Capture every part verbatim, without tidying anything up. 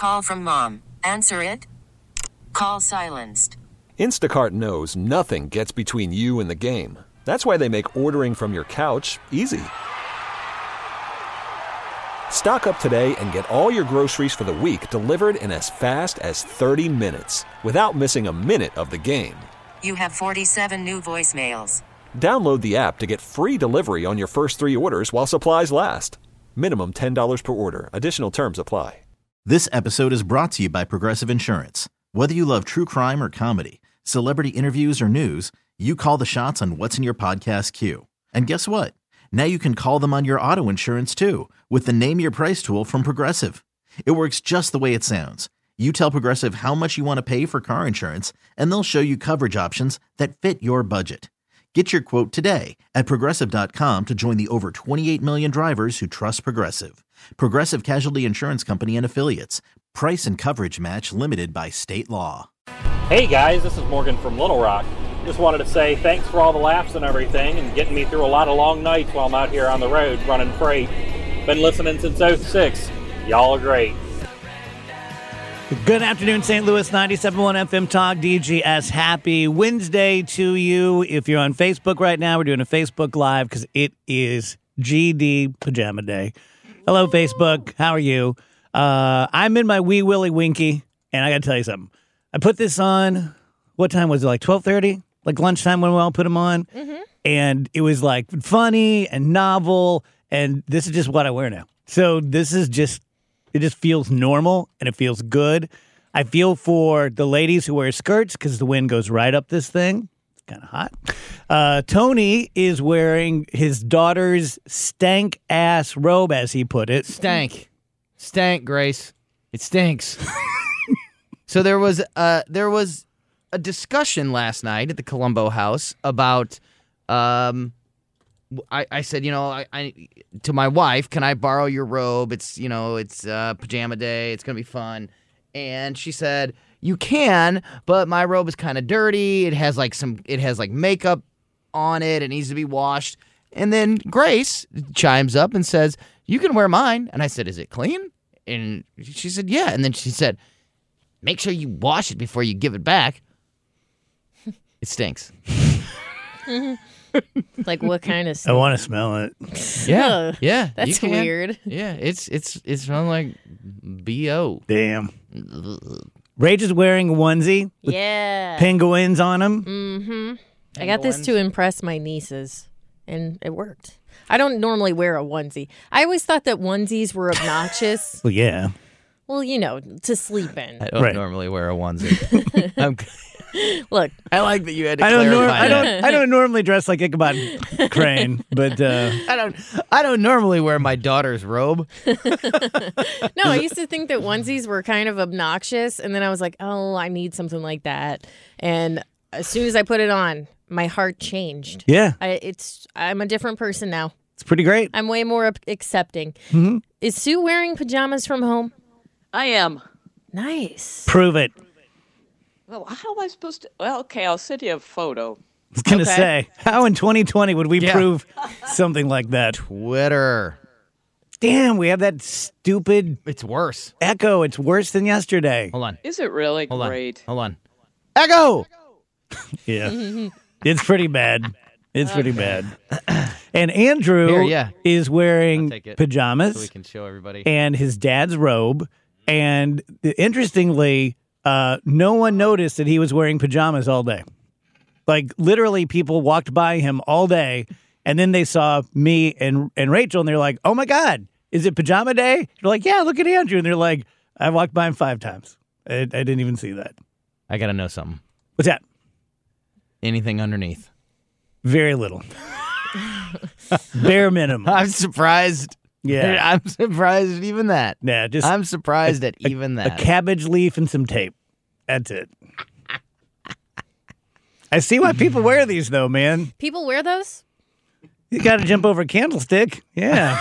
Call from mom. Answer it. Call silenced. Instacart knows nothing gets between you and the game. That's why they make ordering from your couch easy. Stock up today and get all your groceries for the week delivered in as fast as thirty minutes without missing a minute of the game. You have forty-seven new voicemails. Download the app to get free delivery on your first three orders while supplies last. Minimum ten dollars per order. Additional terms apply. This episode is brought to you by Progressive Insurance. Whether you love true crime or comedy, celebrity interviews or news, you call the shots on what's in your podcast queue. And guess what? Now you can call them on your auto insurance too with the Name Your Price tool from Progressive. It works just the way it sounds. You tell Progressive how much you want to pay for car insurance, and they'll show you coverage options that fit your budget. Get your quote today at Progressive dot com to join the over twenty-eight million drivers who trust Progressive. Progressive Casualty Insurance Company and Affiliates. Price and coverage match limited by state law. Hey guys, this is Morgan from Little Rock. Just wanted to say thanks for all the laughs and everything and getting me through a lot of long nights while I'm out here on the road running freight. Been listening since oh six. Y'all are great. Good afternoon, Saint Louis, ninety-seven point one F M Talk, D G S. Happy Wednesday to you. If you're on Facebook right now, we're doing a Facebook Live because it is G D Pajama Day. Hello, Facebook. How are you? Uh, I'm in my wee willy winky, and I got to tell you something. I put this on, what time was it, like twelve thirty? Like lunchtime when we all put them on? Mm-hmm. And it was like funny and novel, and this is just what I wear now. So this is just, it just feels normal, and it feels good. I feel for the ladies who wear skirts because the wind goes right up this thing. It's kind of hot. Uh, Tony is wearing his daughter's stank-ass robe, as he put it. Stank. Stank, Grace. It stinks. So there was uh there was a discussion last night at the Colombo house about um I, I said, you know, I, I to my wife, can I borrow your robe? It's, you know, it's uh, pajama day. It's going to be fun. And she said, you can, but my robe is kind of dirty. It has like some it has like makeup on it. It needs to be washed. And then Grace chimes up and says, you can wear mine. And I said, is it clean? And she said, yeah. And then she said, make sure you wash it before you give it back. It stinks. Like what kind of I want to smell it. Yeah, yeah. That's you can. weird. Yeah, it's it's it smells like B O. Damn. Rach is wearing a onesie with Yeah. penguins on them. Mm-hmm. I got this to impress my nieces, and it worked. I don't normally wear a onesie. I always thought that onesies were obnoxious. Well, yeah. Well, you know, to sleep in. I don't Right. normally wear a onesie. I'm, Look, I like that you had to I don't, nor- clarify I that. don't. I don't normally dress like Ichabod Crane, but uh, I don't. I don't normally wear my daughter's robe. no, I used to think that onesies were kind of obnoxious, and then I was like, oh, I need something like that. And as soon as I put it on, my heart changed. yeah, I, it's I'm a different person now. it's pretty great. I'm way more up- accepting. Mm-hmm. Is Sue wearing pajamas from home? I am. Nice. Prove it. Well, how am I supposed to? Well, okay, I'll send you a photo. I was gonna Okay. say, how in twenty twenty would we Yeah. prove something like that? Twitter. Damn, we have that stupid It's worse. echo. It's worse than yesterday. Hold on. Is it really Hold great? on. Hold on. Echo. Yeah, it's pretty bad. It's pretty bad. And Andrew Here, yeah. is I'll wearing take it. pajamas So we can show everybody. and his dad's robe. And interestingly, uh, no one noticed that he was wearing pajamas all day. Like literally, people walked by him all day, and then they saw me and and Rachel, and they're like, "Oh my God, is it pajama day?" They're like, "Yeah, look at Andrew." And they're like, "I walked by him five times. I, I didn't even see that." I gotta know something. What's that? Anything underneath? Very little. Bare minimum. I'm surprised. Yeah. I'm surprised at even that. Yeah, just I'm surprised a- at even a that. cabbage leaf and some tape. That's it. I see why people wear these, though, man. People wear those? You got to jump over a candlestick. Yeah.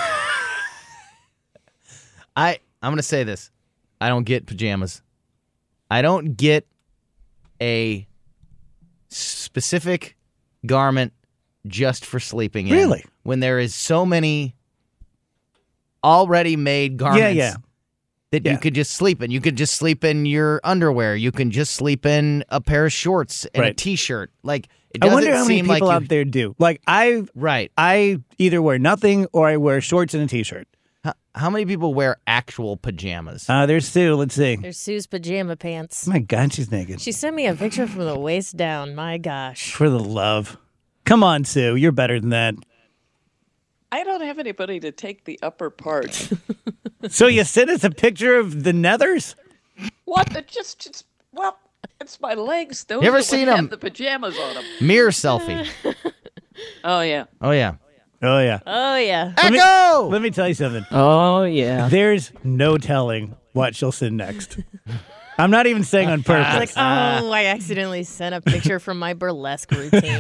I I'm gonna say this. I don't get pajamas. I don't get a specific garment just for sleeping in. Really? When there is so many already made garments yeah. that Yeah. you could just sleep in. You could just sleep in your underwear. You can just sleep in a pair of shorts and a Right. t-shirt. Like it I doesn't wonder how many seem people like out you, there do. Like I, right. I either wear nothing or I wear shorts and a t-shirt. How, how many people wear actual pajamas? Uh, there's Sue. Let's see. There's Sue's pajama pants. Oh my God, she's naked. She sent me a picture from the waist down. My gosh. For the love. Come on, Sue. You're better than that. I don't have anybody to take the upper part. So you sent us a picture of the nethers? What? It just, just well, it's my legs. Those You ever that would seen have 'em? the pajamas on them. Mirror selfie. Oh yeah. Oh yeah. Oh, yeah. Oh, yeah. Let me- Echo! Let me tell you something. Oh, yeah. There's no telling what she'll send next. I'm not even saying on purpose. It's like, oh, I accidentally sent a picture from my burlesque routine.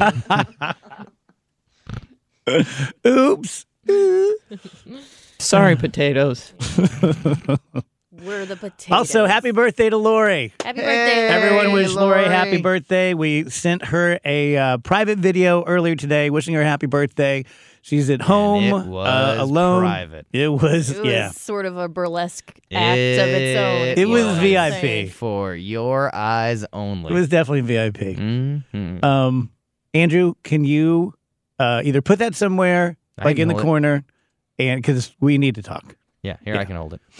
Oops. Sorry, potatoes. We're the potatoes. Also, happy birthday to Lori. Happy birthday, Everyone Hey, wish Lori Lori. happy birthday. We sent her a uh, private video earlier today wishing her happy birthday. She's at home it uh, was alone. private. It was, It was yeah. sort of a burlesque act of its own. It It was you know V what I I'm P. saying? For your eyes only. It was definitely V I P. Mhm. Um, Andrew, can you uh, either put that somewhere, I like can in the hold it. corner, and because we need to talk. Yeah, here Yeah. I can hold it.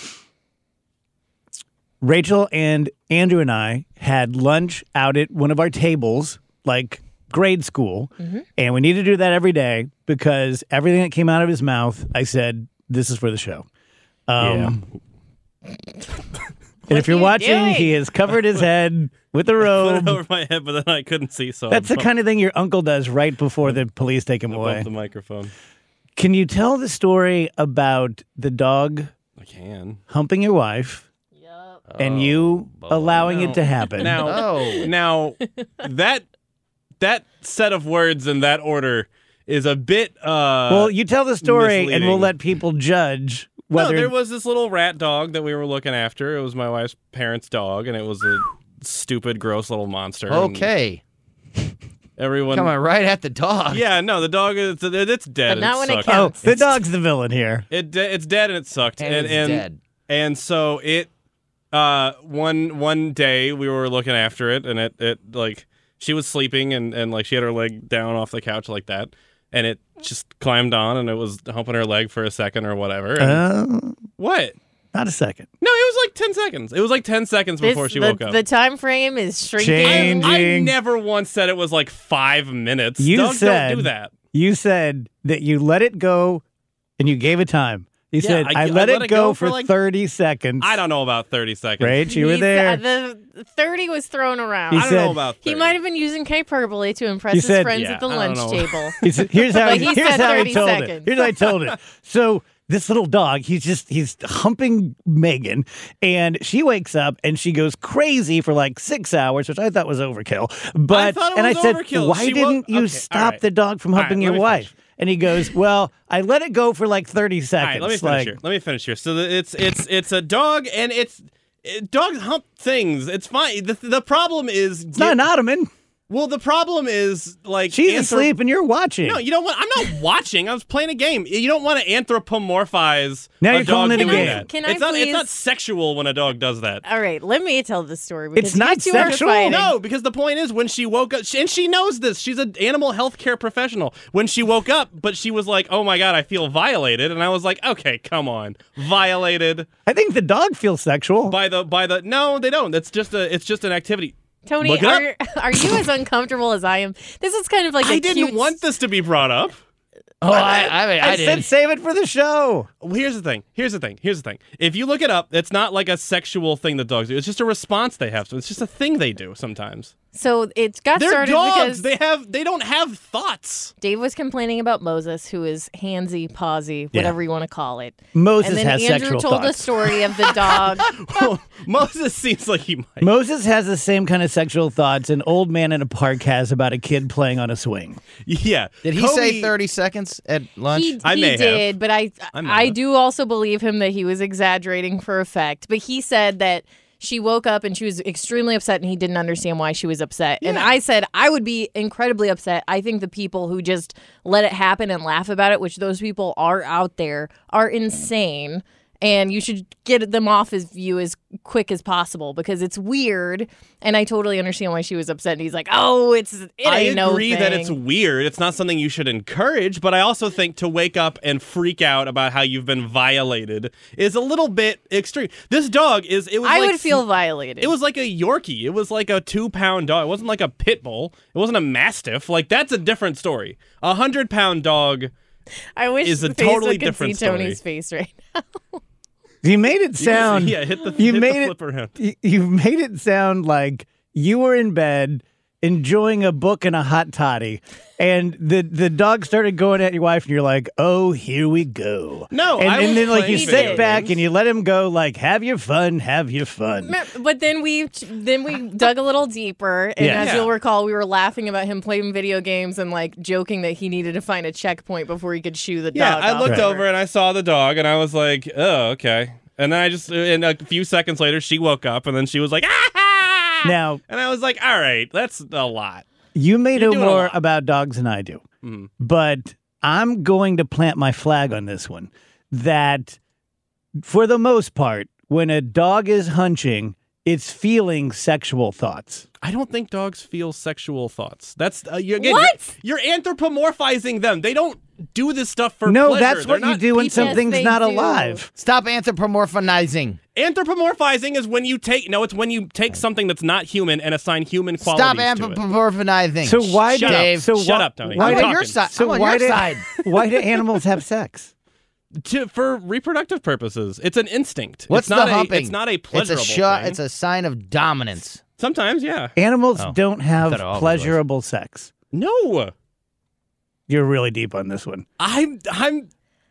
Rachel and Andrew and I had lunch out at one of our tables, like grade school, and we need to do that every day because everything that came out of his mouth, I said, "This is for the show." Um, And if you're are you watching, doing? he has covered his head with a Put robe. it over my head, but then I couldn't see, so That's I the kind of thing your uncle does right before the police take him bumped away. the microphone. Can you tell the story about the dog I can. humping your wife and you allowing it to happen? Now, Oh. now that that set of words in that order is a bit. Uh, well, you tell the story and we'll misleading. let people judge whether No, there was this little rat dog that we were looking after. It was my wife's parents' dog, and it was a stupid, gross little monster. and Okay. everyone. Coming right at the dog. Yeah, no, the dog is it's dead. But not when it sucked. counts. Oh, the dog's the villain here. It de- it's dead and it sucked. And and it's and, dead. and so it uh one one day we were looking after it and it it like she was sleeping and and like she had her leg down off the couch like that and it just climbed on and it was humping her leg for a second or whatever. And Uh, what? not a second. No, it was like ten seconds. It was like ten seconds This- before she the, woke up. The time frame is shrinking. Change. I, I Changing. never once said it was like five minutes. You Dogs said don't do that. You said that you let it go and you gave a time. You Yeah, said, I- I, I let, let it it go, go for for, like- thirty seconds. I don't know about thirty seconds. Rach, you were He's- there. uh, the thirty was thrown around. He I don't said- know about He thirty. might have been using hyperbole to impress You his said- friends Yeah, at the I lunch don't know. table. He said- here's how, But he, he here's said how he thirty told seconds. it. Here's how I told it. So this little dog, he's just he's humping Megan, and she wakes up and she goes crazy for like six hours, which I thought was overkill. But thought it and was I said, overkill. why She didn't woke- you okay, stop all right. the dog from All humping right, your let me wife? finish. And he goes, well, I let it go for like thirty All seconds. right, let me finish like, here. Let me finish here. So the, it's it's it's a dog, and it's it, dogs hump things. It's fine. The, the problem is It's not an ottoman. well. The problem is like She's anthrop- asleep and you're watching. No, you don't want. I'm not watching. I was playing a game. You don't want to anthropomorphize. Now a you're calling dog it a doing game. that. Can I it's not. It's please- not sexual when a dog does that. All right, let me tell the story. Because It's not you two are sexual? fighting. No, because the point is when she woke up, and she knows this. She's an animal health care professional. When she woke up, but she was like, "Oh my god, I feel violated," and I was like, "Okay, come on, violated I think the dog feels sexual. by the by the." No, they don't. It's just a. It's just an activity. Tony, Look it are, are you as uncomfortable as I am? This is kind of like a I didn't cute- want this to be brought up. Oh, I, I, mean, I, I said did. save it for the show. Well, here's the thing. Here's the thing. Here's the thing. If you look it up, it's not like a sexual thing that dogs do. It's just a response they have. So it's just a thing they do sometimes. So it got They're started dogs. because They have. They don't have thoughts. Dave was complaining about Moses, who is handsy, pawsy, whatever you want to call it. Moses and then has Andrew sexual told thoughts. a story of the dog. Moses seems like he might. Moses has the same kind of sexual thoughts an old man in a park has about a kid playing on a swing. Yeah. Did he Kobe- say thirty seconds at lunch? He, I he may have. did, but I I may I have. do also believe him that he was exaggerating for effect. But he said that she woke up and she was extremely upset and he didn't understand why she was upset. And I said I would be incredibly upset. I think the people who just let it happen and laugh about it, which those people are out there, are insane. and you should get them off of you as quick as possible because it's weird. And I totally understand why she was upset. And he's like, "Oh, it's it ain't I no agree thing." that it's weird. It's not something you should encourage, but I also think to wake up and freak out about how you've been violated is a little bit extreme. This dog is. It was. I like, would feel violated. It was like a Yorkie. It was like a two-pound dog. It wasn't like a pit bull. It wasn't a Mastiff. Like, that's a different story. A hundred-pound dog I wish is a Facebook totally could different see story. Tony's face right now. You made it sound. Yeah, hit the, you hit made the it, flip around. You, you made it sound like you were in bed enjoying a book and a hot toddy, and the the dog started going at your wife, and you're like, "Oh, here we go." No, and, I and was then like you playing sit video back games. and you let him go, like, "Have your fun, have your fun." But then we then we dug a little deeper, and Yeah. as Yeah. you'll recall, we were laughing about him playing video games and like joking that he needed to find a checkpoint before he could shoo the Yeah, dog. I off looked of her. over and I saw the dog, and I was like, "Oh, okay." And then I just, and a few seconds later, she woke up, and then she was like, "Ah!" Now And I was like, "All right, that's a lot." you may You're know doing a more lot. about dogs than I do, Mhm. but I'm going to plant my flag on this one. That for the most part, when a dog is hunching, it's feeling sexual thoughts. I don't think dogs feel sexual thoughts. That's uh, you, again, What? You're, you're anthropomorphizing them. They don't do this stuff for No, pleasure. that's They're what you not do when people. something's they not do. alive. Stop anthropomorphizing. Anthropomorphizing is when you take no, it's when you take something that's not human and assign human qualities Stop to it. anthropomorphizing. So why Shut do up. Dave. so Shut why- up, Tony. Why I'm I'm do, on your talking. side. so I'm on why your do, side. why do animals have sex? To, for reproductive purposes, it's an instinct. What's it's not the humping? A, it's not a It's pleasurable a shot. thing. It's a sign of dominance. Sometimes, yeah. Animals Oh. don't have thought it always was. pleasurable sex. No, You're really deep on this one. I'm. I'm.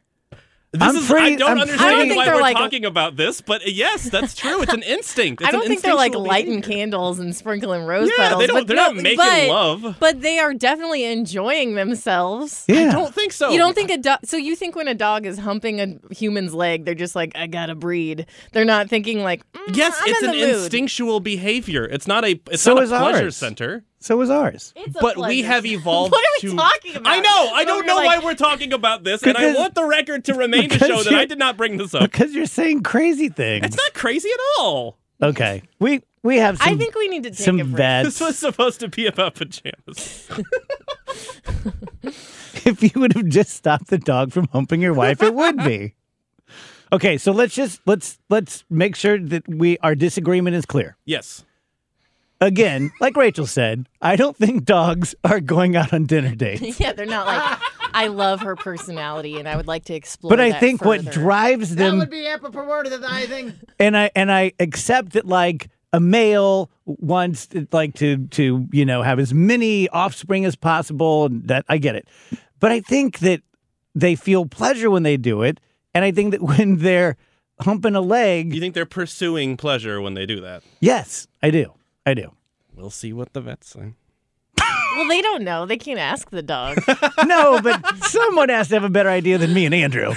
This I'm is. pretty- I don't I'm understand pretty- I don't think why they're we're like- talking about this, but yes, that's true. It's an instinct. It's I don't an think they're like instinctual lighting behavior. candles and sprinkling rose Yeah, petals. they don't- but they're no, not making but, love. But they are definitely enjoying themselves. Yeah. I don't think so. You don't think a dog? So you think when a dog is humping a human's leg, they're just like, "I gotta breed." They're not thinking like, mm, Yes, I'm it's in an the mood. instinctual behavior. It's not a. It's So not a is pleasure ours. center. So is ours. It's a But we pleasure. have evolved What are we to. talking about? I know. I We're don't know like- why we're talking about this, and I Because- want the record to remain to because show that you- I did not bring this up. Because you're saying crazy things. It's not crazy at all. Okay. We we have some I think we need to take some a break. bad. This was supposed to be about pajamas. If you would have just stopped the dog from humping your wife, it would be. Okay, so let's just let's let's make sure that we our disagreement is clear. Yes. Again, like Rachel said, I don't think dogs are going out on dinner dates. Yeah, they're not like, I love her personality and I would like to explore But I that think what further." drives them be anthropomorphizing. and I and I accept that like a male wants to, like to to you know have as many offspring as possible, and that I get it. But I think that they feel pleasure when they do it, and I think that when they're humping a leg, You think they're pursuing pleasure when they do that? yes, I do, I do. We'll see what the vets say. Well, they don't know. They can't ask the dog. No, but someone has to have a better idea than me and Andrew.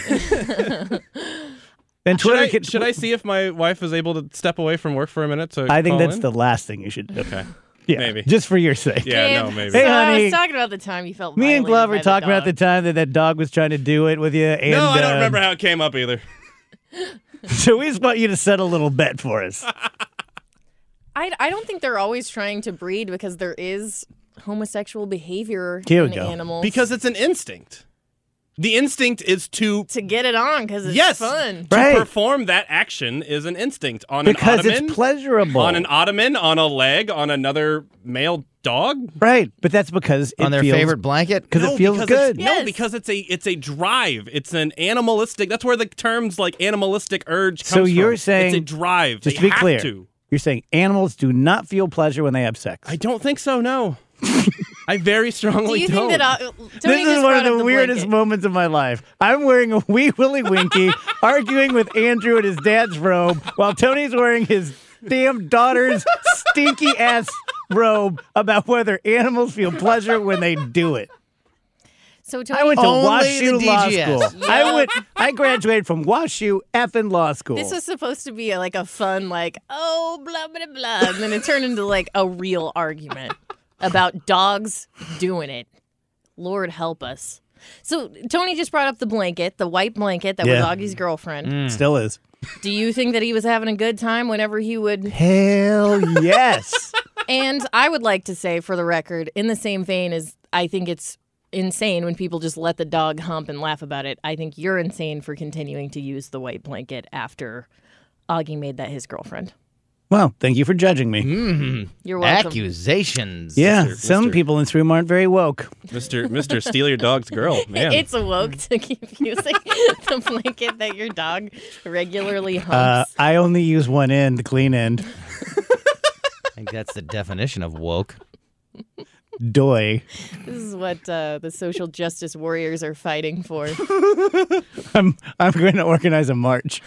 And Should Twitter I, can, should I see if my wife is able to step away from work for a minute to I think call that's in? the last thing you should do. Okay. Yeah, Maybe. just for your sake. Yeah, Babe, no, maybe. So Hey, I honey. was talking about the time you felt Me and violated Glove were by the talking about the dog. time that that dog was trying to do it with you. And, no, I don't uh, remember how it came up either. So we just want you to set a little bet for us. I, I don't think they're always trying to breed because there is homosexual behavior Here we in go. animals. Because it's an instinct. The instinct is to to get it on because it's yes, fun. to Right. perform that action is an instinct on Because an ottoman, it's pleasurable. on an ottoman, on a leg, on another male dog. Right, but that's because it On their feels, favorite blanket. because No, it feels because good. It's, Yes. No, because it's a it's a drive. It's an animalistic. That's where the terms like animalistic urge So comes from. you're saying- it's a drive. Just They to be have clear, to. you're saying animals do not feel pleasure when they have sex. I don't think so. No, I very Do strongly you don't. think that uh, Tony This just is one brought of up the weirdest blanket. moments of my life. I'm wearing a wee willy winky, arguing with Andrew in his dad's robe, while Tony's wearing his damn daughter's stinky ass robe about whether animals feel pleasure when they do it. So Tony, I went to Only WashU the Law D G S. School. I went. I graduated from WashU effing Law School. this was supposed to be a, like a fun, like, oh, blah, blah, blah. And then it turned into like a real argument about dogs doing it. Lord help us. So Tony just brought up the blanket, the white blanket that Yeah. was Augie's girlfriend. Still is. Do you think that he was having a good time whenever he would? Hell yes. And I would like to say, for the record, in the same vein as I think it's insane when people just let the dog hump and laugh about it, I think you're insane for continuing to use the white blanket after Augie made that his girlfriend. Well, thank you for judging me. Mm. You're welcome. Accusations. Yeah, Mister some Mister people in this room aren't very woke. Mister Mister Steal Your Dog's Girl. Man. It's awoke to keep using the blanket that your dog regularly Uh, humps. I only use one end, the clean end. I think that's the definition of woke. Doy. This is what uh, the social justice warriors are fighting for. I'm I'm going to organize a march.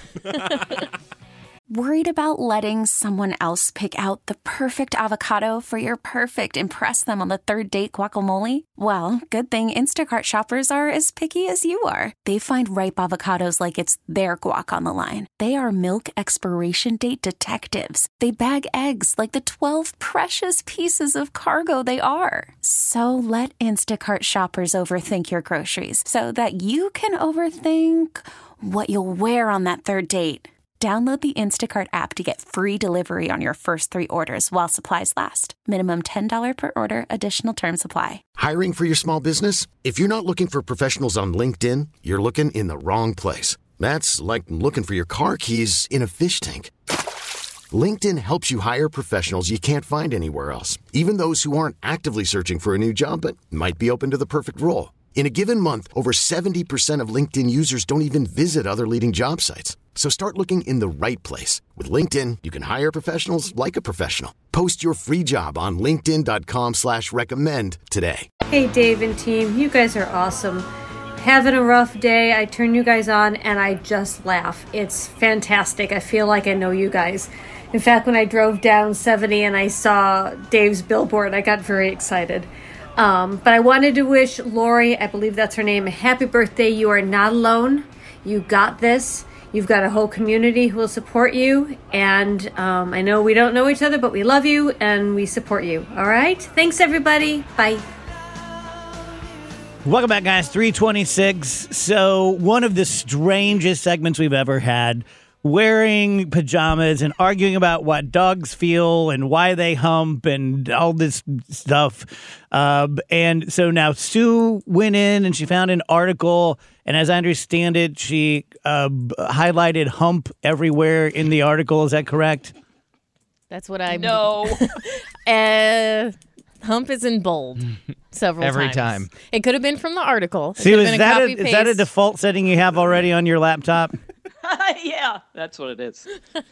Worried about letting someone else pick out the perfect avocado for your perfect impress them on the third date guacamole? Well, good thing Instacart shoppers are as picky as you are. They find ripe avocados like it's their guac on the line. They are milk expiration date detectives. They bag eggs like the twelve precious pieces of cargo they are. So let Instacart shoppers overthink your groceries so that you can overthink what you'll wear on that third date. Download the Instacart app to get free delivery on your first three orders while supplies last. Minimum ten dollars per order. Additional terms apply. Hiring for your small business? If you're not looking for professionals on LinkedIn, you're looking in the wrong place. That's like looking for your car keys in a fish tank. LinkedIn helps you hire professionals you can't find anywhere else, even those who aren't actively searching for a new job but might be open to the perfect role. In a given month, over seventy percent of LinkedIn users don't even visit other leading job sites. So start looking in the right place. With LinkedIn, you can hire professionals like a professional. Post your free job on linkedin.com slash recommend today. Hey, Dave and team. You guys are awesome. Having a rough day. I turn you guys on and I just laugh. It's fantastic. I feel like I know you guys. In fact, when I drove down seventy and I saw Dave's billboard, I got very excited. Um, but I wanted to wish Lori, I believe that's her name, a happy birthday. You are not alone. You got this. You've got a whole community who will support you. And um, I know we don't know each other, but we love you and we support you. All right? Thanks, everybody. Bye. Welcome back, guys. three twenty-six. So one of the strangest segments we've ever had, wearing pajamas and arguing about what dogs feel and why they hump and all this stuff. Um, and so now Sue went in and she found an article, and as I understand it, she uh, highlighted hump everywhere in the article. Is that correct? That's what I No. uh, hump is in bold several Every times. time. It could have been from the article. It See, could have is been that, a, copy is that a paste. default setting you have already on your laptop? Yeah, that's what it is.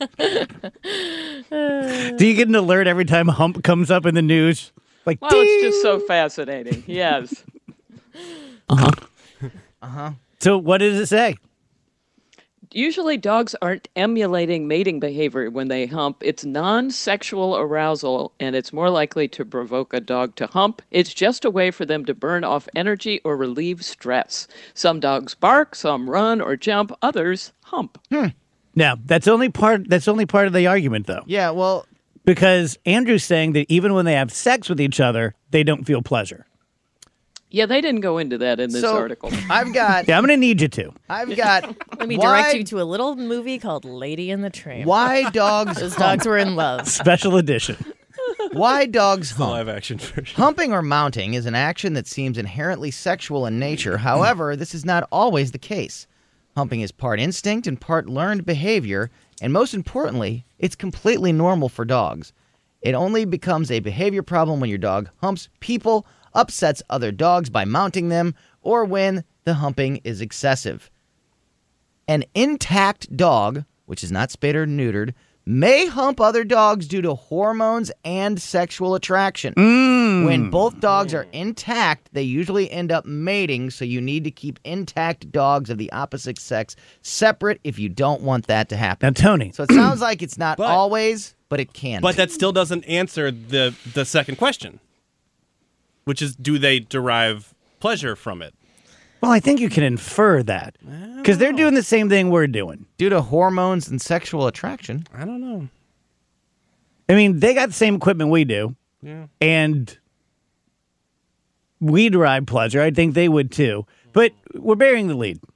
Do you get an alert every time hump comes up in the news? Like, Well, it's just so fascinating. Yes. Uh-huh. Uh-huh. So what does it say? Usually dogs aren't emulating mating behavior when they hump. It's non-sexual arousal, and it's more likely to provoke a dog to hump. It's just a way for them to burn off energy or relieve stress. Some dogs bark, some run or jump, others hump. Hmm. Now, that's only part that's only part of the argument, though. Yeah, well, because Andrew's saying that even when they have sex with each other, they don't feel pleasure. Yeah, they didn't go into that in this So, article. I've got Yeah, I'm going to need you to. I've got Let me why, direct you to a little movie called Lady and the Tramp. why dogs Those hump. dogs were in love. Special edition. Why dogs The hump. live action version. Humping or mounting is an action that seems inherently sexual in nature. However, this is not always the case. Humping is part instinct and part learned behavior, and most importantly, it's completely normal for dogs. It only becomes a behavior problem when your dog humps people, upsets other dogs by mounting them, or when the humping is excessive. An intact dog, which is not spayed or neutered, may hump other dogs due to hormones and sexual attraction. Mm. When both dogs are intact, they usually end up mating, so you need to keep intact dogs of the opposite sex separate if you don't want that to happen. Now, Tony. So it sounds like it's not But- always, but it can. But be. that still doesn't answer the the second question, which is, do they derive pleasure from it? Well, I think you can infer that. Because they're doing the same thing we're doing. Due to hormones and sexual attraction. I don't know. I mean, they got the same equipment we do. Yeah. And we derive pleasure. I think they would too. But we're burying the lead.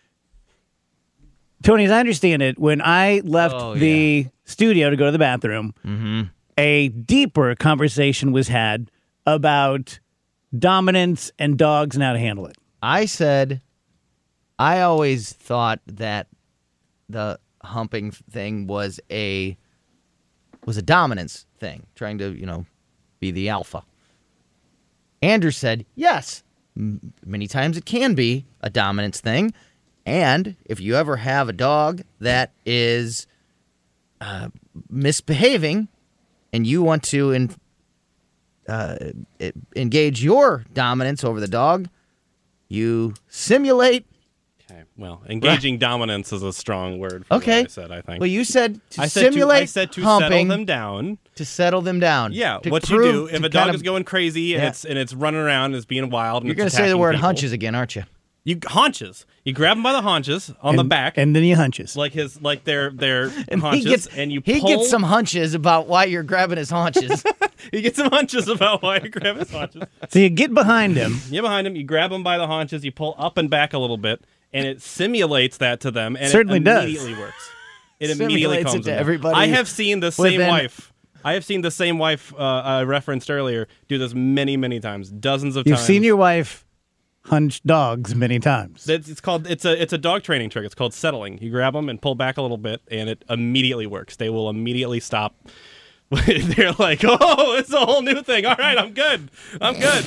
Tony, as I understand it, when I left Oh, the studio to go to the bathroom, Mm-hmm. a deeper conversation was had about dominance and dogs and how to handle it. I said, I always thought that the humping thing was a was a dominance thing, trying to, you know, be the alpha. Andrew said, yes, m- many times it can be a dominance thing. And if you ever have a dog that is uh, misbehaving and you want to in, uh, e- engage your dominance over the dog, you simulate. Okay. Well, engaging dominance is a strong word for Okay. what I said, I think. Well, you said to I said simulate to, I said to humping settle them down. To settle them down. Yeah, To what you prove- do if to a dog kind of- is going crazy and Yeah. it's and it's running around and it's being wild and You're it's going to say the attacking word people, hunches again, aren't you? You haunches. You grab them by the haunches on the And- back, And then he hunches. like his like their their And haunches, he gets and you he pull. gets some hunches about why you're grabbing his haunches. He gets some hunches about why you grab his haunches. So you get behind him. You get behind him, you grab him by the haunches, you pull up and back a little bit, and it simulates that to them, and Certainly it does. immediately works. It immediately Simulates it calms to them down. everybody I have seen the same within- wife. I have seen the same wife uh, I referenced earlier do this many, many times, dozens of You've times. seen your wife hunch dogs many times. It's, it's called it's a it's a dog training trick. It's called settling. You grab them and pull back a little bit, and it immediately works. They will immediately stop. They're like, "Oh, it's a whole new thing. All right, I'm good. I'm good."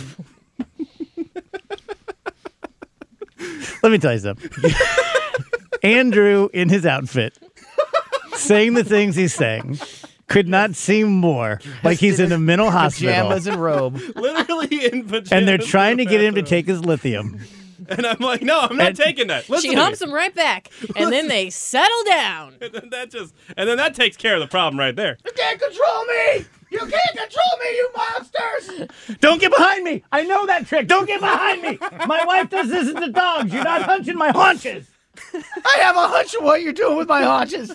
Let me tell you something. Andrew, in his outfit, saying the things he's saying, could not seem more like he's in a mental hospital. Pajamas and robe. Literally in pajamas. And they're in trying the to get him to bathroom. take his lithium. And I'm like, no, I'm not And- taking that. Listen She to humps me. them right back, and then they settle down. And then that just and then that takes care of the problem right there. You can't control me! You can't control me, you monsters! Don't get behind me. I know that trick. Don't get behind me. My wife does this to the dogs. You're not hunching my haunches. I have a hunch of what you're doing with my haunches.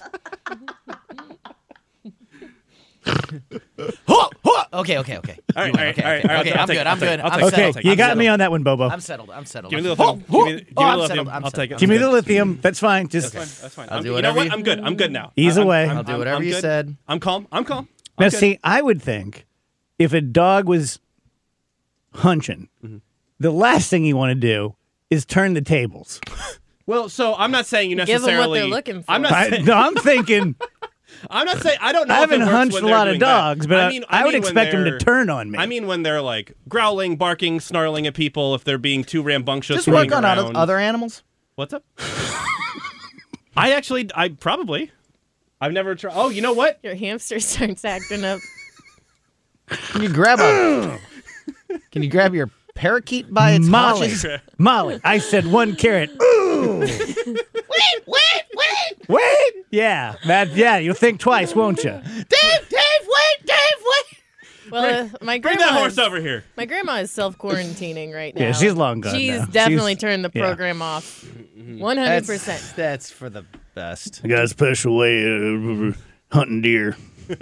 Huh, huh. Okay, okay, okay. All right, all right, okay, all right, okay, all right. okay, I'll I'm take it, good, I'll I'm take it, good. I'll I'm take it, Okay, I'll take it, you I'm got settled. me on that one, Bobo. I'm settled. I'm settled. Give me the I'm lithium. settled. Give me, the- give me Oh, the I'm lithium. settled, I'm I'll take it. settled. Give me I'm the good. lithium. That's fine. Just That's fine. That's fine. I'll I'm, do you know whatever what? you- I'm good. I'm good now. Ease I'm, away. I'm, I'll do I'm- whatever I'm you good. said. I'm calm. I'm calm. now, I'm good. see, I would think if a dog was hunching, Mm-hmm. the last thing you want to do is turn the tables. Well, so I'm not saying you Give 'em what necessarily. they're looking for. I'm not. I, saying, no, I'm thinking. I'm not saying I don't know. I if haven't it works hunched when a they're lot of doing that. dogs, but I, mean, I would mean when expect them to they're- turn on me. I mean, when they're like growling, barking, snarling at people, if they're being too rambunctious. Just work running on around. other, other animals. What's up? I actually, I probably, I've never tried. Oh, you know what? Your hamster starts acting up. Can you grab a? Can you grab your parakeet by its Molly, haunches? Molly, I said one carrot. Ooh. Wait, wait, wait! Wait. Yeah, that. Yeah, you'll think twice, won't you? Dave, Dave, wait, Dave, wait! Well, uh, my Bring grandma that horse is, over here. My grandma is self quarantining right now. Yeah, she's long gone She's now. definitely She's- turned the yeah. program off. One hundred percent. That's, that's for the best. I got a special way of hunting deer.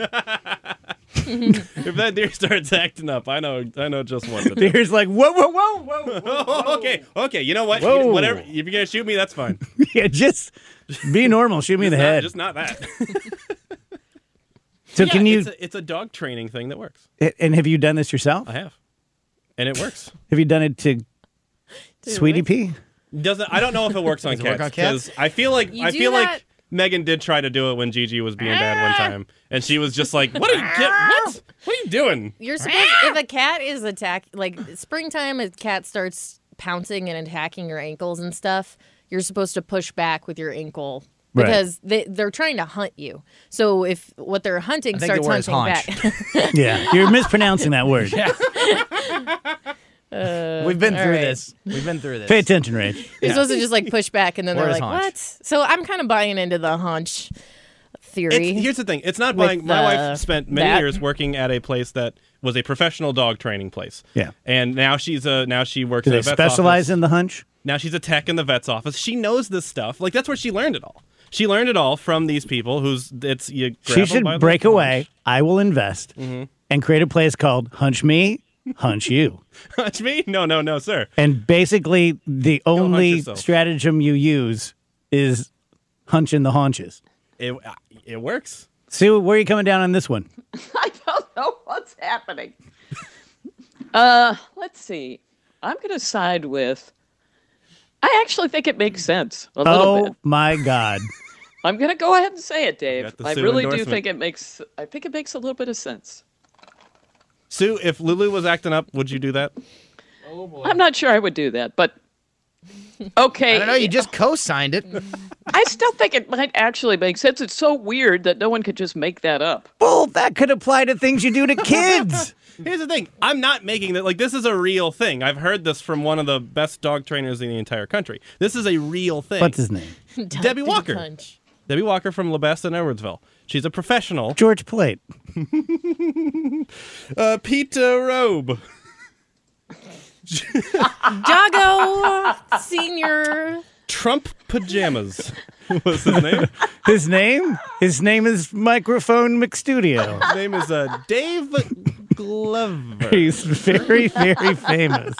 If that deer starts acting up, I know, I know just what to do. Deer's like, whoa, whoa, whoa, whoa. Oh, okay, okay. You know what? Whoa. Whatever. If you're gonna shoot me, that's fine. Yeah, just be normal. Shoot me in the Just not- head. Just not that. So Yeah, can you? It's a, it's a dog training thing that works. And have you done this yourself? I have, and it works. Have you done it to Sweetie what? Pee? Doesn't I don't know if it works on Does it work cats on cats? because I feel like You I do feel that- like Megan did try to do it when Gigi was being bad one time, and she was just like, "What are you get, what? What are you doing?" You're supposed if a cat is attack like springtime, a cat starts pouncing and attacking your ankles and stuff. You're supposed to push back with your ankle Right. because they they're trying to hunt you. So if what they're hunting I think starts the word is hunting back, Yeah, you're mispronouncing that word. We've been all through right. this. We've been through this. Pay attention, Rach. you're supposed to just like push back, and then Word they're is like, hunch. "What?" So I'm kind of buying into the hunch theory. It's, here's the thing: it's not With buying. My the- wife spent many that. years working at a place that was a professional dog training place. Yeah. and now she's a now she works Do at they a vet's specialize office. in the hunch? Now she's a tech in the vet's office. She knows this stuff. Like that's where she learned it all. She learned it all from these people who's it's you. Grab She them should by the break hunch. away. I will invest Mm-hmm. and create a place called Hunch Me hunch you. Hunch me? No, no, no, sir. And basically, the only yourself. stratagem you use is hunching the haunches. It uh, it works. Sue, where are you coming down on this one? I don't know what's happening. uh, let's see. I'm going to side with. I actually think it makes sense a little oh, bit. my God. I'm going to go ahead and say it, Dave. Got the I Sue really do endorsement. think it makes. I think it makes a little bit of sense. Sue, if Lulu was acting up, would you do that? I'm not sure I would do that, but okay. I don't know. You just co-signed it. I still think it might actually make sense. It's so weird that no one could just make that up. Well, that could apply to things you do to kids. Here's the thing. I'm not making that. Like, this is a real thing. I've heard this from one of the best dog trainers in the entire country. This is a real thing. What's his name? Debbie Walker. Punch. Debbie Walker from LaBeste in Edwardsville. She's a professional. George Plate. uh, Peter Robe. Jago Senior. Trump Pajamas. What's his name? His name? His name is Microphone McStudio. His name is uh, Dave Glover. He's very, very famous.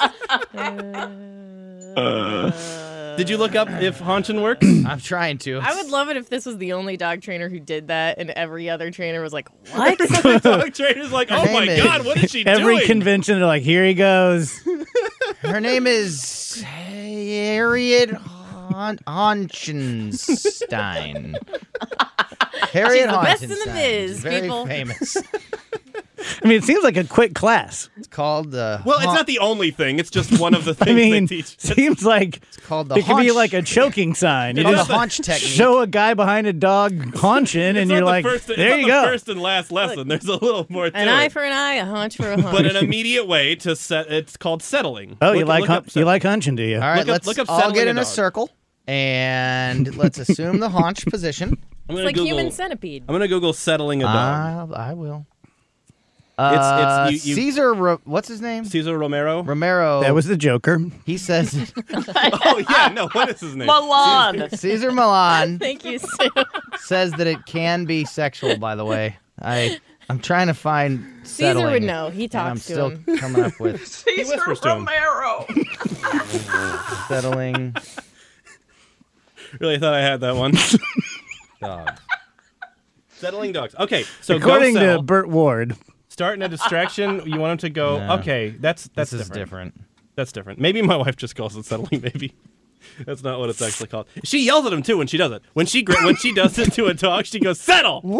Did you look up if haunching works? I'm trying to. I would love it if this was the only dog trainer who did that, and every other trainer was like, "What?" Dog trainer's like, Her oh my name is- God, what is she Every doing? convention, they're like, here he goes. Her name is Harriet Hon- Honchenstein. Harriet She's the best in the Honchenstein. biz, She's very people. famous. I mean, it seems like a quick class. It's called uh, Well, it's haunt- not the only thing. It's just one of the things I mean, they teach. seems like It's called the it could be haunch- like a choking sign. You called the just haunch technique. show a guy behind a dog haunching, It's and not you're the like, first, it's there not you the go. first and last lesson. There's a little more to An it. eye for an eye, a hunch for a hunch. But an immediate way to set. It's called settling. Oh, you Look- like look hun- up you settling. like hunching, do you? All right, Look up- let's look up all settling get a in a dog. circle and let's assume the haunch position. I'm it's gonna like Google, human centipede. I'm gonna Google settling a dog. Uh, I will. It's- Uh, it's- you- you- Caesar, Ro- what's his name? Cesar Romero. Romero. That was the Joker. He says Oh yeah, no. What is his name? Milan. Caesar Milan Thank you, Sue. says that it can be sexual. By the way, I I'm trying to find Caesar settling, would know. He and I'm talks to still him. coming up with Caesar whispers to him. Romero. settling Really thought I had that one. dogs. Settling dogs. Okay, so According go to sell. Burt Ward, Starting a distraction. You want him to go. No. Okay, that's that's This is different. different. That's different. Maybe my wife just calls it settling. Maybe that's not what it's actually called. She yells at him too when she does it. When she gra- when she does it to a dog, she goes settle. Woo!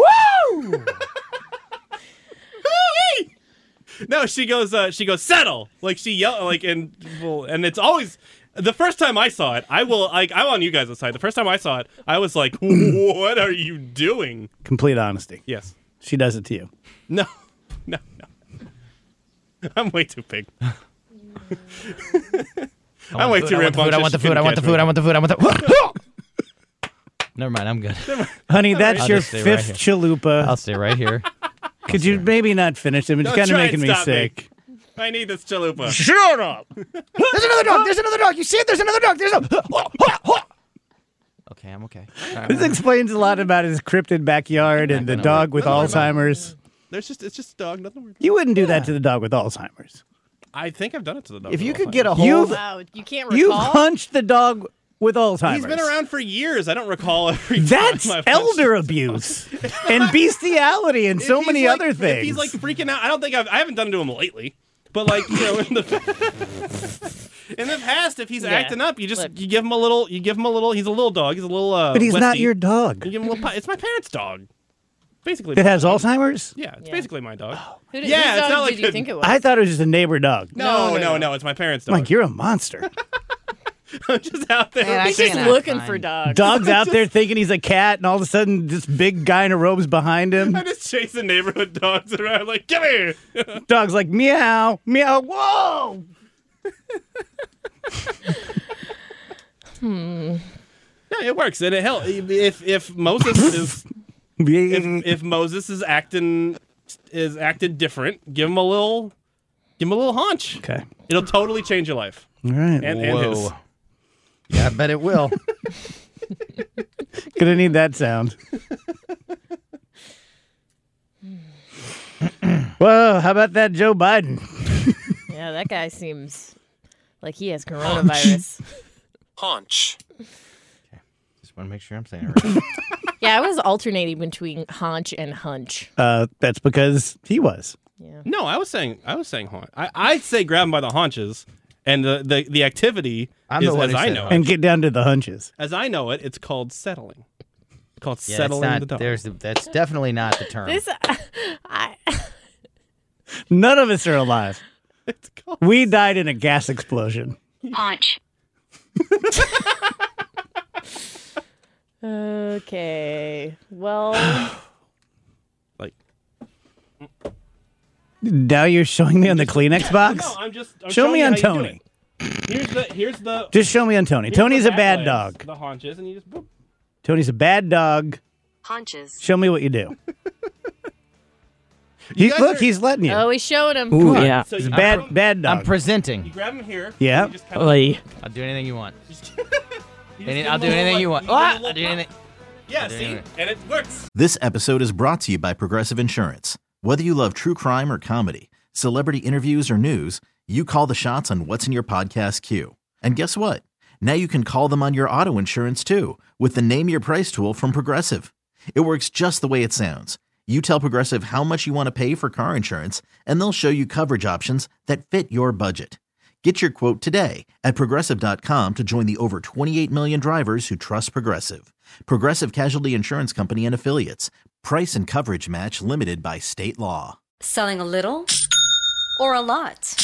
No, she goes. Uh, she goes settle. Like she yell like and well, and it's always. The first time I saw it, I will like I'm on you guys' side. The first time I saw it, I was like, "What are you doing?" complete honesty. Yes. She does it to you. No. No. No. I'm way too big. I'm way too I want the food. I want the rambunctious. food. I want the food. I want the food. I want the. Never mind. I'm good. Honey, that's I'll your just stay right fifth here. chalupa. I'll stay right here. Could you maybe not finish them? It's Don't kind of try making and me stop me. sick. I need this chalupa. Shut up! There's another dog. There's another dog. You see it? There's another dog. There's a. Okay, I'm okay. All right, This explains a lot about his cryptid backyard and the gonna dog with Doesn't worry about it. Alzheimer's. There's just it's just a dog. Nothing weird. You wouldn't do that to the dog with Alzheimer's. I think I've done it to the dog. If you all could the get time. a hold. You've- Wow, you can't recall. You've hunched the dog with Alzheimer's. He's been around for years. I don't recall every time. That's I've elder abuse and bestiality and If so he's many like- other If things. he's like freaking out, I don't think I've I haven't done it to him lately. But like you know, in the in the past, if he's Yeah. acting up, you just Look. you give him a little. You give him a little. He's a little dog. He's a little. Uh, but he's not Westie. your dog. You give him a little. pi- It's my parents' dog. Basically, That my has dog. Alzheimer's? Yeah, it's Yeah. basically my dog. Who did, Yeah, whose it's dog not like did you a- think it was? I thought it was just a neighbor dog. No, No, no, no, no, no. It's my parents' I'm dog. like, you're a monster. I'm just out there. Man, I He's just can't looking find- for dogs. Dog's out there thinking he's a cat, and all of a sudden, this big guy in a robe's behind him. I'm just chasing neighborhood dogs around like, come here. Dog's like, meow, meow, whoa! No, it works, and it helps. If if Moses is if, if Moses is acting is acted different, give him a little give him a little haunch. Okay. It'll totally change your life. All right. And, and his. Whoa. Yeah, I bet it will. Gonna need that sound. Whoa, how about that Joe Biden? Yeah, that guy seems like he has coronavirus. Haunch. Just want to make sure I'm saying it right. Yeah, I was alternating between haunch and hunch. Uh, that's because he was. Yeah. No, I was saying I was saying haunch. I I'd say grab him by the haunches, and the the, the activity I'm is the one as who I said know haunch. it. And get down to the hunches. As I know it, it's called settling. It's called Yeah, settling that's not, the dog. There's the, that's definitely not the term. This, I, None of us are alive. It's called We died in a gas explosion. Haunch. okay. Well, like. Now you're showing me on the Kleenex box? No, I'm just I'm Show showing me you on how you do Tony. it. Here's the here's the Just show me on Tony. here's Tony's the a bad legs, dog. The haunches, and you just. Boop. Tony's a bad dog. Haunches. Show me what you do. He, guys look, are- he's letting you. oh, he showed him. Ooh, Yeah. So He's you a bad, grab him- bad dog. I'm presenting. You grab him here. Yeah. and you just kind of, Oy. I'll do anything you want. you just give Any- him I'll a do little, anything like- you want. give him a Ah, little I'll do pop. anything. Yeah, I'll do see, anything. and it works. This episode is brought to you by Progressive Insurance. Whether you love true crime or comedy, celebrity interviews or news, you call the shots on what's in your podcast queue. And guess what? Now you can call them on your auto insurance too with the Name Your Price tool from Progressive. It works just the way it sounds. You tell Progressive how much you want to pay for car insurance, and they'll show you coverage options that fit your budget. Get your quote today at Progressive dot com to join the over twenty-eight million drivers who trust Progressive. Progressive Casualty Insurance Company and Affiliates. Price and coverage match limited by state law. Selling a little or a lot?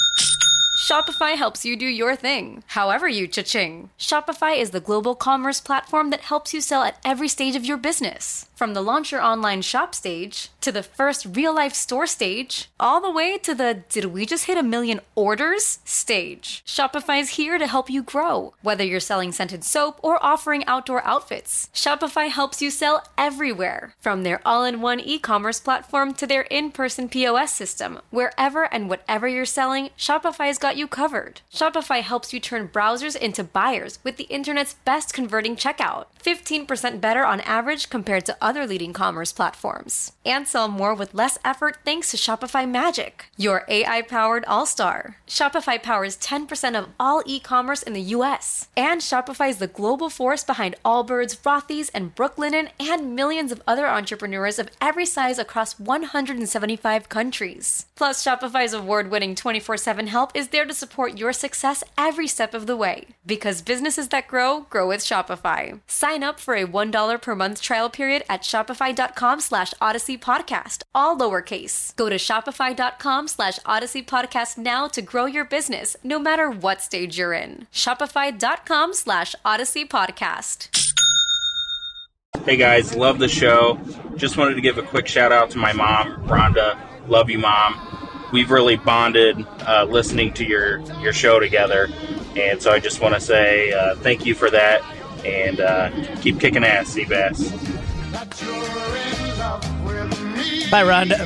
Shopify helps you do your thing, however you cha-ching. Shopify is the global commerce platform that helps you sell at every stage of your business. From the launch your online shop stage, to the first real-life store stage, all the way to the did we just hit a million orders stage. Shopify is here to help you grow. Whether you're selling scented soap or offering outdoor outfits, Shopify helps you sell everywhere. From their all-in-one e-commerce platform to their in-person P O S system, wherever and whatever you're selling, Shopify's got you covered. Shopify helps you turn browsers into buyers with the internet's best converting checkout. fifteen percent better on average compared to other leading commerce platforms. And sell more with less effort thanks to Shopify Magic, your A I-powered all-star. Shopify powers ten percent of all e-commerce in the U S. And Shopify is the global force behind Allbirds, Rothy's, and Brooklinen, and millions of other entrepreneurs of every size across one hundred seventy-five countries. Plus, Shopify's award-winning twenty-four seven help is there to support your success every step of the way. Because businesses that grow, grow with Shopify. Sign up for a one dollar per month trial period at shopify.com slash odyssey podcast, all lowercase. Go to shopify.com slash odyssey podcast now to grow your business, no matter what stage you're in. Shopify.com slash odyssey podcast. Hey guys, love the show. Just wanted to give a quick shout out to my mom, Rhonda. Love you, Mom. We've really bonded uh, listening to your, your show together. And so I just want to say uh, thank you for that. And uh, keep kicking ass, Seabass. Hi, Rhonda.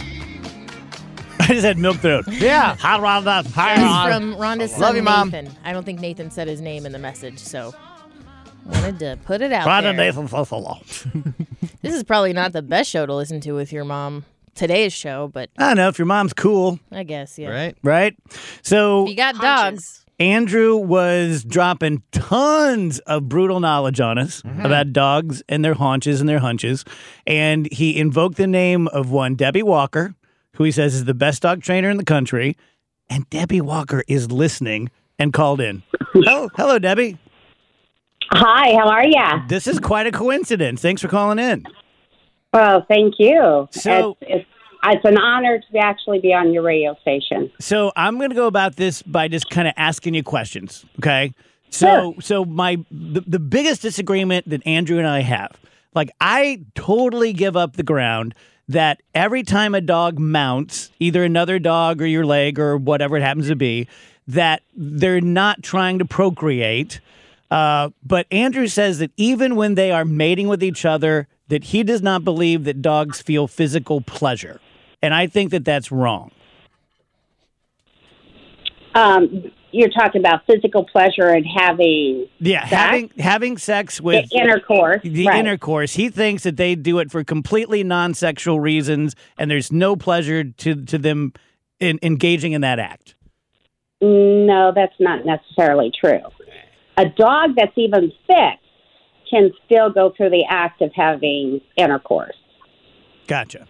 I just had milk throat. Yeah. Hi, Rhonda. Hi, That's Rhonda. from Rhonda's son, Love you, Mom. Nathan. I don't think Nathan said his name in the message, so wanted to put it out Rhonda there. Nathan Fosolo. This is probably not the best show to listen to with your mom. Today's show, but I don't know if your mom's cool, I guess, yeah. Right? right? So If you got dogs. Andrew was dropping tons of brutal knowledge on us Mm-hmm. about dogs and their haunches and their hunches. And he invoked the name of one, Debbie Walker, who he says is the best dog trainer in the country. And Debbie Walker is listening and called in. hello, hello, Debbie. Hi, how are ya? This is quite a coincidence. Thanks for calling in. Well, thank you. So- it's, it's, it's an honor to actually be on your radio station. So I'm going to go about this by just kind of asking you questions, okay? So, so my the, the biggest disagreement that Andrew and I have, like I totally give up the ground that every time a dog mounts, either another dog or your leg or whatever it happens to be, that they're not trying to procreate. Uh, but Andrew says that even when they are mating with each other, that he does not believe that dogs feel physical pleasure. And I think that that's wrong. Um, you're talking about physical pleasure and having Yeah, sex? having having sex with The intercourse, The right. intercourse. He thinks that they do it for completely non-sexual reasons, and there's no pleasure to to them in engaging in that act. No, that's not necessarily true. A dog that's even fixed can still go through the act of having intercourse. Gotcha.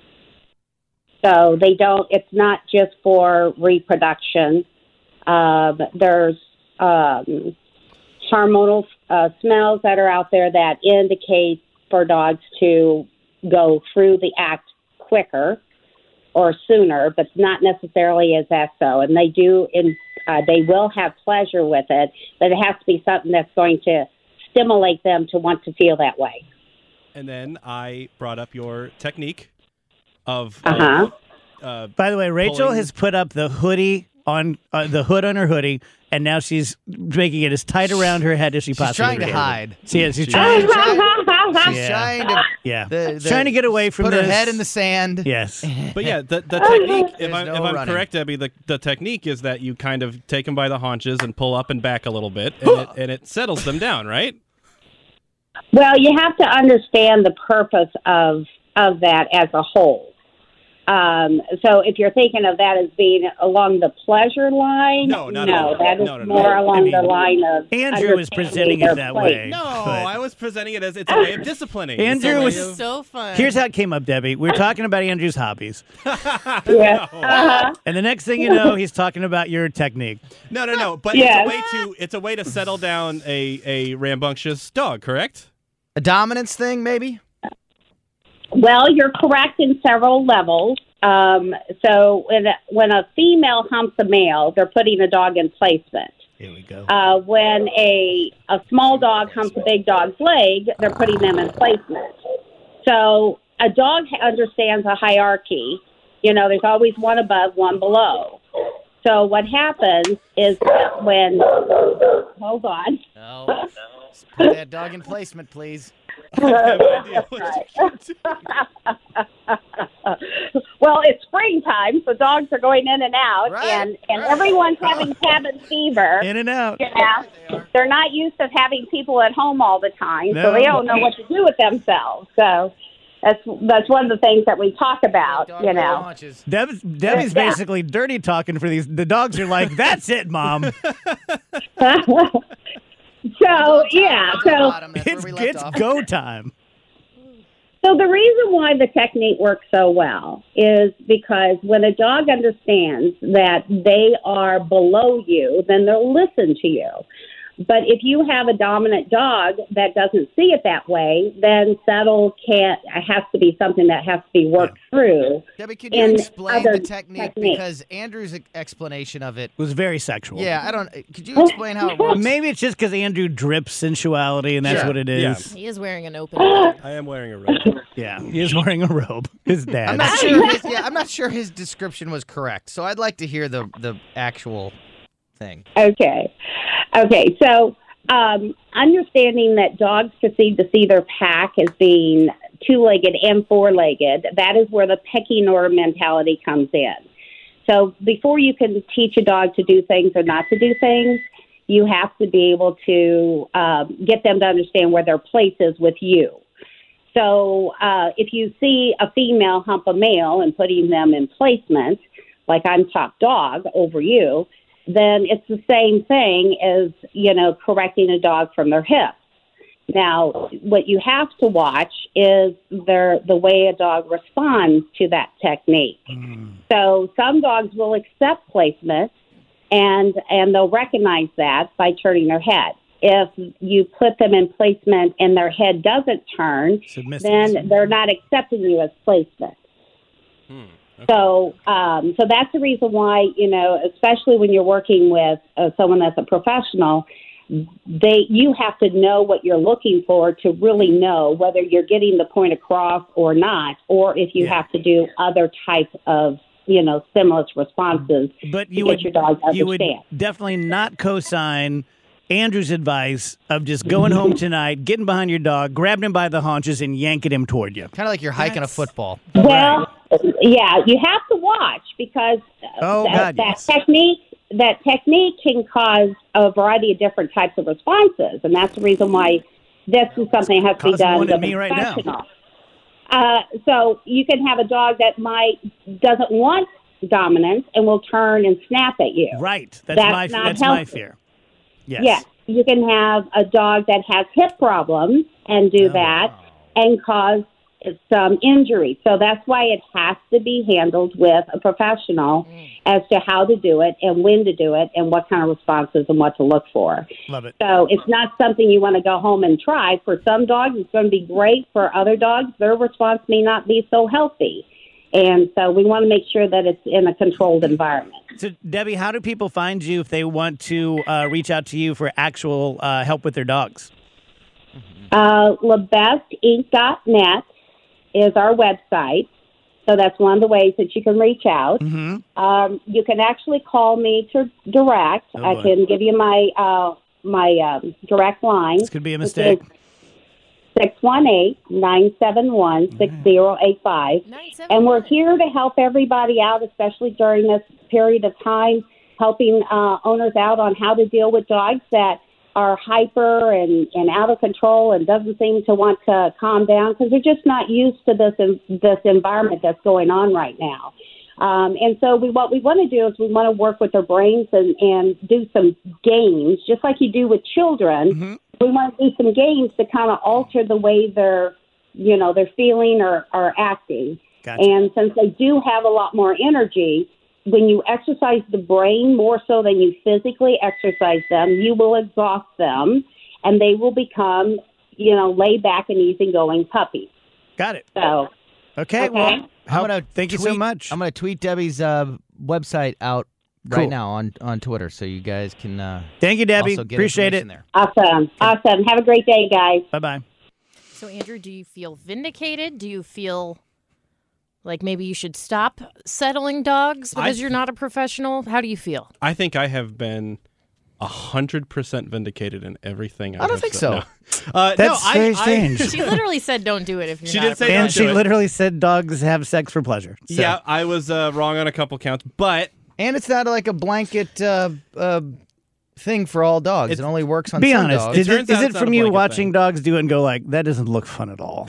So they don't, it's not just for reproduction. Uh, there's um, hormonal uh, smells that are out there that indicate for dogs to go through the act quicker or sooner, but not necessarily as that so. And they do, in, uh, they will have pleasure with it, but it has to be something that's going to stimulate them to want to feel that way. And then I brought up your technique of. Uh-huh. Uh, uh, By the way, Rachel pulling- has put up the hoodie on uh, the hood on her hoodie, and now she's making it as tight around her head as she She's possibly trying to can. hide. See, yeah, she's trying. She's Yeah. trying to, Yeah, the, the, trying to get away from put this. her head in the sand. Yes, But yeah, the, the technique, if, There's I, no if I'm running. correct, Debbie, the, the technique is that you kind of take them by the haunches and pull up and back a little bit, and it, and it settles them down, right? Well, you have to understand the purpose of of that as a whole. Um, so if you're thinking of that as being along the pleasure line, No, not at all. that is No, no, no. more along I mean, the line of Andrew was understanding presenting their it that place. way. No, but- I was presenting it as it's a way of disciplining. It's a Andrew way was of- So fun. Here's how it came up, Debbie. We were talking about Andrew's hobbies, Yeah. Uh-huh. and the next thing you know, he's talking about your technique. No, no, no. But Yes. it's a way to it's a way to settle down a, a rambunctious dog, correct? A dominance thing, maybe? Well, you're correct in several levels. Um, so when a, when a female humps a male, they're putting a dog in placement. Here we go. Uh, when a a small dog humps a big dog's leg, they're putting them in placement. So a dog understands a hierarchy. You know, there's always one above, one below. So what happens is that when, hold on. No. Put that dog in placement, please. Well, it's springtime, so dogs are going in and out, Right, and, and right. everyone's having cabin fever. In and out. You know, they're not used to having people at home all the time, No. so they don't know what to do with themselves. So that's that's one of the things that we talk about. Dog You with know, haunches. Deb, Debbie's Yeah. basically dirty talking for these. The dogs are like, "That's it, Mom. so yeah, so. Bottom, that's where It's we left it's off. go time." So the reason why the technique works so well is because when a dog understands that they are below you, then they'll listen to you. But if you have a dominant dog that doesn't see it that way, then settle can't has to be something that has to be worked through. Debbie, could you in explain other the technique? techniques. Because Andrew's e- explanation of it. It was very sexual. Yeah, I don't. Could you explain how it works? Maybe it's just because Andrew drips sensuality, and that's Sure. what it is. He is wearing an open robe. I am wearing a robe. Yeah, he is wearing a robe. His dad. I'm not sure. His, yeah, I'm not sure his description was correct. So I'd like to hear the the actual thing. Okay. Okay. So um, understanding that dogs proceed to see their pack as being two-legged and four-legged, that is where the pecking order mentality comes in. So before you can teach a dog to do things or not to do things, you have to be able to um, get them to understand where their place is with you. So uh, if you see a female hump a male and putting them in placement, like I'm top dog over you, then it's the same thing as, you know, correcting a dog from their hips. Now, what you have to watch is their, the way a dog responds to that technique. So some dogs will accept placement, and and they'll recognize that by turning their head. If you put them in placement and their head doesn't turn, Submissive. then they're not accepting you as placement. Hmm. So, um, so that's the reason why, you know, especially when you're working with uh, someone that's a professional, they you have to know what you're looking for to really know whether you're getting the point across or not, or if you Yeah. have to do other types of, you know, stimulus responses But to you get would your dog to you would understand. definitely not co-sign Andrew's advice of just going home tonight, getting behind your dog, grabbing him by the haunches, and yanking him toward you. Kind of like you're hiking a football. Well, yeah, you have to watch because uh, Oh, that, God, that yes. technique that technique can cause a variety of different types of responses, and that's the reason why this is something that has to be Causing done one with in a me right now. professional. Uh, so you can have a dog that might doesn't want dominance and will turn and snap at you. Right. That's, That's my not that's healthy. my fear. Yes. Yes. You can have a dog that has hip problems and do that and cause some injury. So that's why it has to be handled with a professional as to how to do it and when to do it and what kind of responses and what to look for. Love it. So it's not something you want to go home and try. For some dogs, it's going to be great. For other dogs, their response may not be so healthy. And so we want to make sure that it's in a controlled environment. So, Debbie, how do people find you if they want to uh, reach out to you for actual uh, help with their dogs? Uh, Lebest Inc dot net is our website. So that's one of the ways that you can reach out. Mm-hmm. Um, you can actually call me to direct. Oh, I boy. can give you my uh, my um, direct line. This could be a mistake. six one eight, nine seven one, six zero eight five. And we're here to help everybody out, especially during this period of time, helping uh, owners out on how to deal with dogs that are hyper and, and out of control and doesn't seem to want to calm down because they're just not used to this this environment that's going on right now. Um, and so we, what we want to do is we want to work with their brains and, and do some games, just like you do with children. Mm-hmm. We want to do some games to kind of alter the way they're, you know, they're feeling or, or acting. Gotcha. And since they do have a lot more energy, when you exercise the brain more so than you physically exercise them, you will exhaust them, and they will become, you know, laid back and easygoing puppies. Got it. So, Okay, okay. well, I'm help- gonna thank you so tweet- much. I'm going to tweet Debbie's uh, website out Cool. right now on, on Twitter so you guys can uh, Thank you, Debbie. also get Appreciate it. information there. awesome. Awesome. Have a great day, guys. Bye-bye. So, Andrew, do you feel vindicated? Do you feel like maybe you should stop settling dogs because I- you're not a professional? How do you feel? I think I have been a hundred percent vindicated in everything. I, I don't have think said. so. No. Uh, That's no, I- very I- strange. She literally said, "Don't do it if you're She not." did a say professional. And don't she do it. literally said dogs have sex for pleasure. So. Yeah, I was uh, wrong on a couple counts, but And it's not like a blanket uh, uh, thing for all dogs. It's- it only works on Be some honest. dogs. Is It it, turns is out it it's not from a you blanket watching thing. dogs do it and go like, that doesn't look fun at all?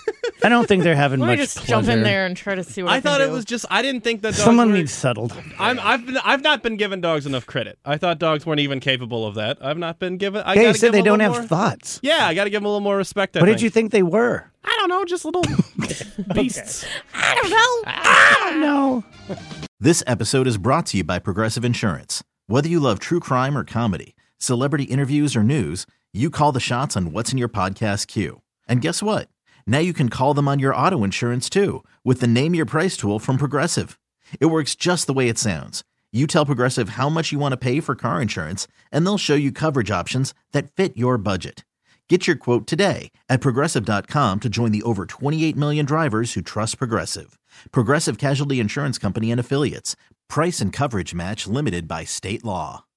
I don't think they're having Let me much just pleasure. jump in there and try to see what I, I thought can it do. was just I didn't think that dogs Someone were, needs settled. I'm, I've been I've not been given dogs enough credit. I thought dogs weren't even capable of that. I've not been given. I Okay, you gotta said give they them a don't little have more- thoughts. Yeah, I got to give them a little more respect. I What did think. you think they were? I don't know, just little beasts. I don't know. I don't know. This episode is brought to you by Progressive Insurance. Whether you love true crime or comedy, celebrity interviews or news, you call the shots on what's in your podcast queue. And guess what? Now you can call them on your auto insurance too with the Name Your Price tool from Progressive. It works just the way it sounds. You tell Progressive how much you want to pay for car insurance, and they'll show you coverage options that fit your budget. Get your quote today at Progressive dot com to join the over twenty-eight million drivers who trust Progressive. Progressive Casualty Insurance Company and Affiliates. Price and coverage match limited by state law.